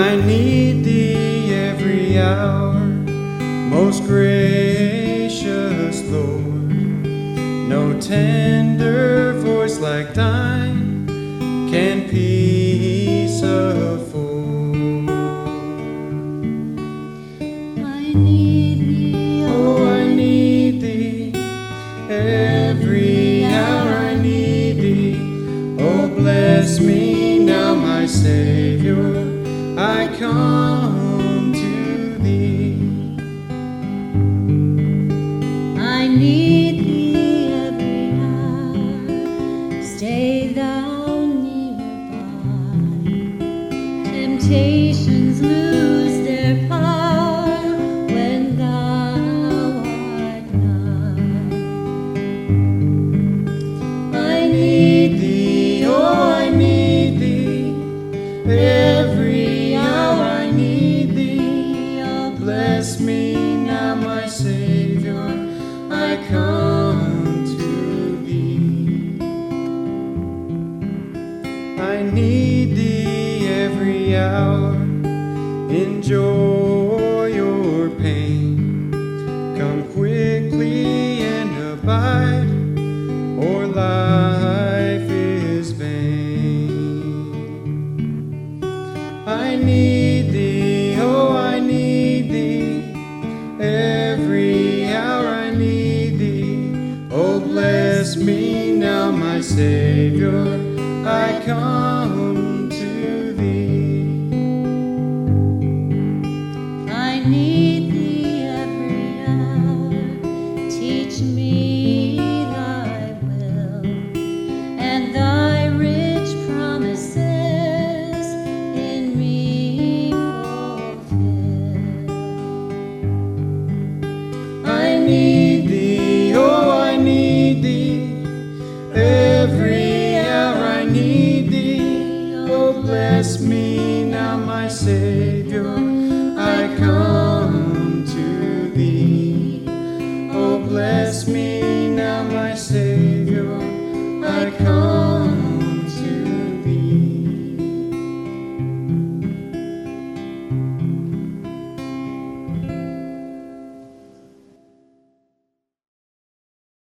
I need thee every hour, most gracious Lord. No tender voice like thine can peace afford. I need thee, oh, I need thee, every hour I need thee. Oh, bless me now, my Savior, I come to thee. I need thee every hour, stay thou nearby. Temptations lose their power when thou art nigh. I need thee, oh, I need thee, every hour I need thee. Oh, bless me now, my Savior, I come to thee. I need thee every hour, in joy or pain. Come quickly and abide, or life is vain. I need thee, oh, I need thee, every hour I need thee. Oh, bless me now, my Savior, I come to thee. I need thee every hour, teach me thy will and thy rich promises in me fulfill. I need thee, oh, I need thee, every hour I need thee. Oh, bless me now, my Savior,